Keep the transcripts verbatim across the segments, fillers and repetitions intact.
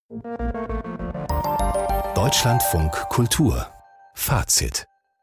Deutschlandfunk Kultur Fazit.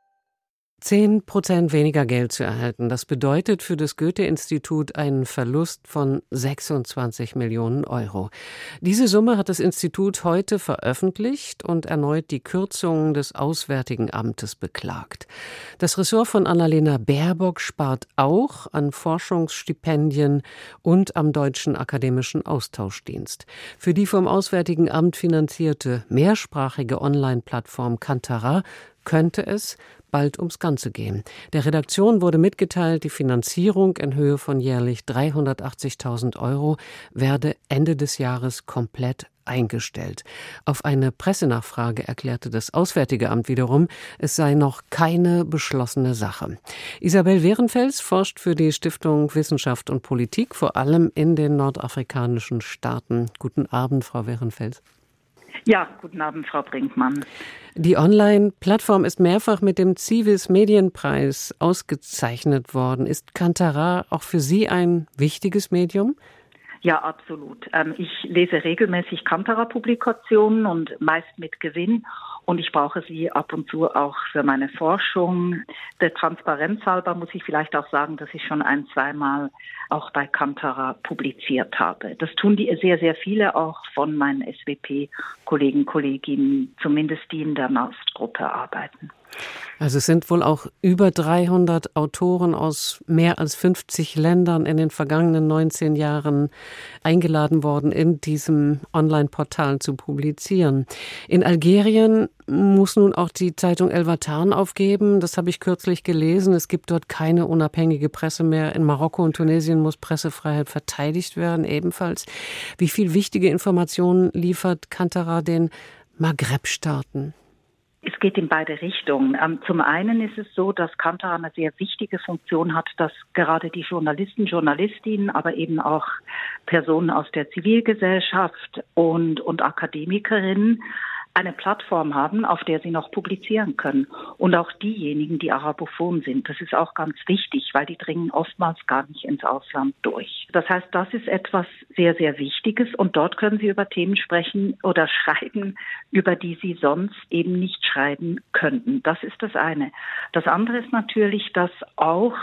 Zehn Prozent weniger Geld zu erhalten, das bedeutet für das Goethe-Institut einen Verlust von sechsundzwanzig Millionen Euro. Diese Summe hat das Institut heute veröffentlicht und erneut die Kürzungen des Auswärtigen Amtes beklagt. Das Ressort von Annalena Baerbock spart auch an Forschungsstipendien und am Deutschen Akademischen Austauschdienst. Für die vom Auswärtigen Amt finanzierte mehrsprachige Online-Plattform Kantara könnte es bald ums Ganze gehen. Der Redaktion wurde mitgeteilt, die Finanzierung in Höhe von jährlich dreihundertachtzigtausend Euro werde Ende des Jahres komplett eingestellt. Auf eine Pressenachfrage erklärte das Auswärtige Amt wiederum, es sei noch keine beschlossene Sache. Isabel Werenfels forscht für die Stiftung Wissenschaft und Politik, vor allem in den nordafrikanischen Staaten. Guten Abend, Frau Werenfels. Ja, guten Abend, Frau Brinkmann. Die Online-Plattform ist mehrfach mit dem Civis Medienpreis ausgezeichnet worden. Ist Kantara auch für Sie ein wichtiges Medium? Ja, absolut. Ich lese regelmäßig Kantara-Publikationen und meist mit Gewinn. Und ich brauche sie ab und zu auch für meine Forschung. Der Transparenz halber muss ich vielleicht auch sagen, dass ich schon ein-, zweimal auch bei Kantara publiziert habe. Das tun die sehr, sehr viele auch von meinen S W P-Kollegen, Kolleginnen, zumindest die in der NAST-Gruppe arbeiten. Also es sind wohl auch über dreihundert Autoren aus mehr als fünfzig Ländern in den vergangenen neunzehn Jahren eingeladen worden, in diesem Online-Portal zu publizieren. In Algerien muss nun auch die Zeitung El Watan aufgeben. Das habe ich kürzlich gelesen. Es gibt dort keine unabhängige Presse mehr. In Marokko und Tunesien muss Pressefreiheit verteidigt werden, ebenfalls. Wie viel wichtige Informationen liefert Kantara den Maghreb-Staaten? Es geht in beide Richtungen. Zum einen ist es so, dass Kantara eine sehr wichtige Funktion hat, dass gerade die Journalisten, Journalistinnen, aber eben auch Personen aus der Zivilgesellschaft und, und Akademikerinnen eine Plattform haben, auf der sie noch publizieren können. Und auch diejenigen, die arabophon sind. Das ist auch ganz wichtig, weil die dringen oftmals gar nicht ins Ausland durch. Das heißt, das ist etwas sehr, sehr Wichtiges. Und dort können sie über Themen sprechen oder schreiben, über die sie sonst eben nicht schreiben könnten. Das ist das eine. Das andere ist natürlich, dass auch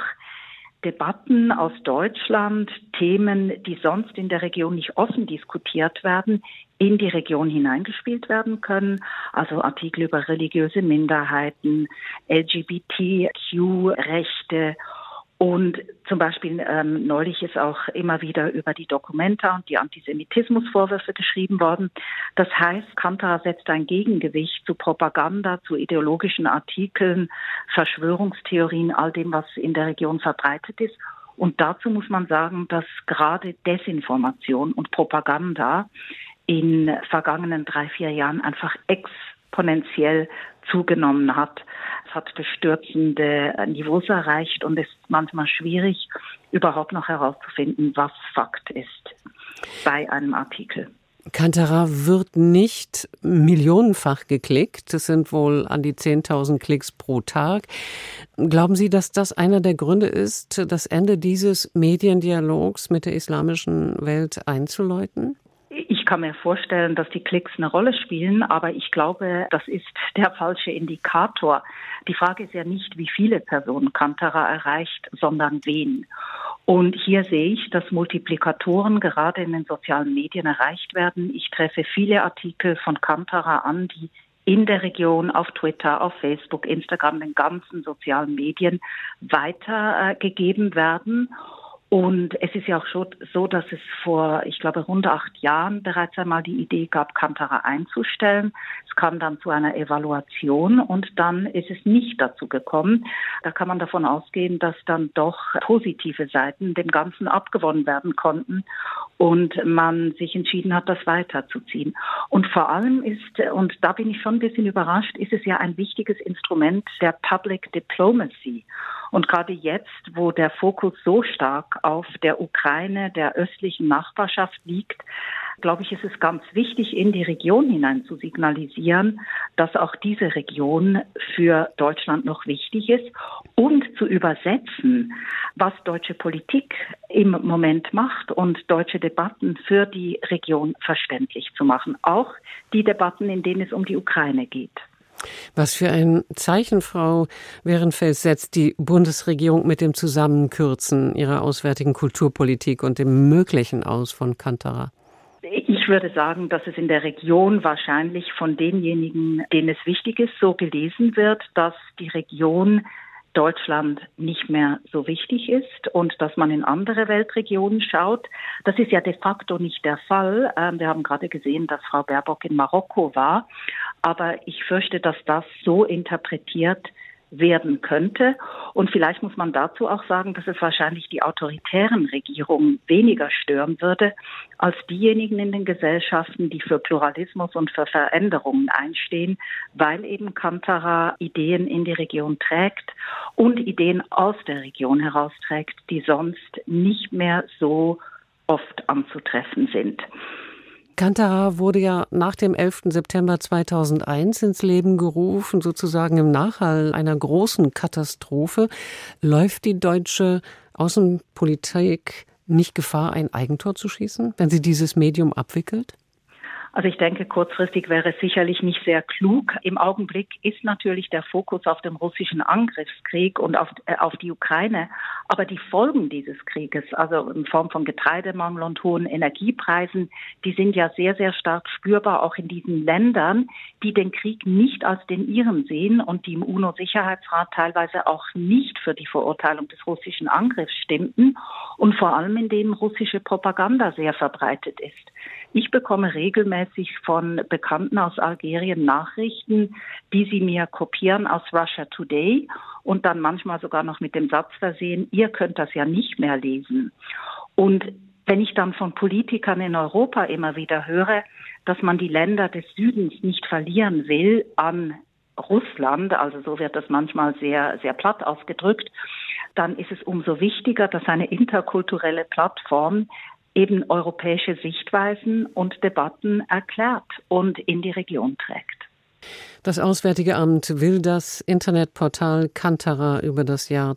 Debatten aus Deutschland, Themen, die sonst in der Region nicht offen diskutiert werden, in die Region hineingespielt werden können. Also Artikel über religiöse Minderheiten, L G B T Q-Rechte. Und zum Beispiel ähm, neulich ist auch immer wieder über die Documenta und die Antisemitismusvorwürfe geschrieben worden. Das heißt, Kantara setzt ein Gegengewicht zu Propaganda, zu ideologischen Artikeln, Verschwörungstheorien, all dem, was in der Region verbreitet ist. Und dazu muss man sagen, dass gerade Desinformation und Propaganda in vergangenen drei, vier Jahren einfach exponentiell zugenommen hat. Es hat bestürzende Niveaus erreicht und es ist manchmal schwierig, überhaupt noch herauszufinden, was Fakt ist bei einem Artikel. Kantara wird nicht millionenfach geklickt. Das sind wohl an die zehntausend Klicks pro Tag. Glauben Sie, dass das einer der Gründe ist, das Ende dieses Mediendialogs mit der islamischen Welt einzuläuten? Ich kann mir vorstellen, dass die Klicks eine Rolle spielen, aber ich glaube, das ist der falsche Indikator. Die Frage ist ja nicht, wie viele Personen Kantara erreicht, sondern wen. Und hier sehe ich, dass Multiplikatoren gerade in den sozialen Medien erreicht werden. Ich treffe viele Artikel von Kantara an, die in der Region auf Twitter, auf Facebook, Instagram, den ganzen sozialen Medien weitergegeben werden. Und es ist ja auch schon so, dass es vor, ich glaube, rund acht Jahren bereits einmal die Idee gab, Kantara einzustellen. Es kam dann zu einer Evaluation und dann ist es nicht dazu gekommen. Da kann man davon ausgehen, dass dann doch positive Seiten dem Ganzen abgewonnen werden konnten und man sich entschieden hat, das weiterzuziehen. Und vor allem ist, und da bin ich schon ein bisschen überrascht, ist es ja ein wichtiges Instrument der Public Diplomacy. Und gerade jetzt, wo der Fokus so stark auf der Ukraine, der östlichen Nachbarschaft liegt, glaube ich, ist es ganz wichtig, in die Region hinein zu signalisieren, dass auch diese Region für Deutschland noch wichtig ist und zu übersetzen. was deutsche Politik im Moment macht und deutsche Debatten für die Region verständlich zu machen. Auch die Debatten, in denen es um die Ukraine geht. Was für ein Zeichen, Frau Werenfels, setzt die Bundesregierung mit dem Zusammenkürzen ihrer auswärtigen Kulturpolitik und dem Möglichen aus von Kantara? Ich würde sagen, dass es in der Region wahrscheinlich von denjenigen, denen es wichtig ist, so gelesen wird, dass die Region Deutschland nicht mehr so wichtig ist und dass man in andere Weltregionen schaut. Das ist ja de facto nicht der Fall. Wir haben gerade gesehen, dass Frau Baerbock in Marokko war. Aber ich fürchte, dass das so interpretiert werden könnte. Und vielleicht muss man dazu auch sagen, dass es wahrscheinlich die autoritären Regierungen weniger stören würde, als diejenigen in den Gesellschaften, die für Pluralismus und für Veränderungen einstehen, weil eben Kantara Ideen in die Region trägt und Ideen aus der Region herausträgt, die sonst nicht mehr so oft anzutreffen sind. Kantara wurde ja nach dem elften September zweitausendeins ins Leben gerufen, sozusagen im Nachhall einer großen Katastrophe. Läuft die deutsche Außenpolitik nicht Gefahr, ein Eigentor zu schießen, wenn sie dieses Medium abwickelt? Also ich denke, kurzfristig wäre es sicherlich nicht sehr klug. Im Augenblick ist natürlich der Fokus auf dem russischen Angriffskrieg und auf, äh, auf die Ukraine. Aber die Folgen dieses Krieges, also in Form von Getreidemangel und hohen Energiepreisen, die sind ja sehr, sehr stark spürbar auch in diesen Ländern, die den Krieg nicht als den ihren sehen und die im UNO-Sicherheitsrat teilweise auch nicht für die Verurteilung des russischen Angriffs stimmten und vor allem in denen russische Propaganda sehr verbreitet ist. Ich bekomme regelmäßig von Bekannten aus Algerien Nachrichten, die sie mir kopieren aus Russia Today und dann manchmal sogar noch mit dem Satz versehen, ihr könnt das ja nicht mehr lesen. Und wenn ich dann von Politikern in Europa immer wieder höre, dass man die Länder des Südens nicht verlieren will an Russland, also so wird das manchmal sehr, sehr platt ausgedrückt, dann ist es umso wichtiger, dass eine interkulturelle Plattform eben europäische Sichtweisen und Debatten erklärt und in die Region trägt. Das Auswärtige Amt will das Internetportal Kantara über das Jahr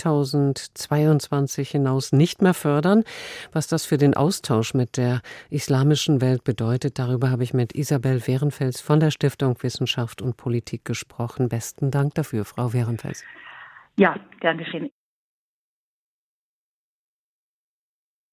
zweitausendzweiundzwanzig hinaus nicht mehr fördern. Was das für den Austausch mit der islamischen Welt bedeutet, darüber habe ich mit Isabel Werenfels von der Stiftung Wissenschaft und Politik gesprochen. Besten Dank dafür, Frau Werenfels. Ja, gern geschehen.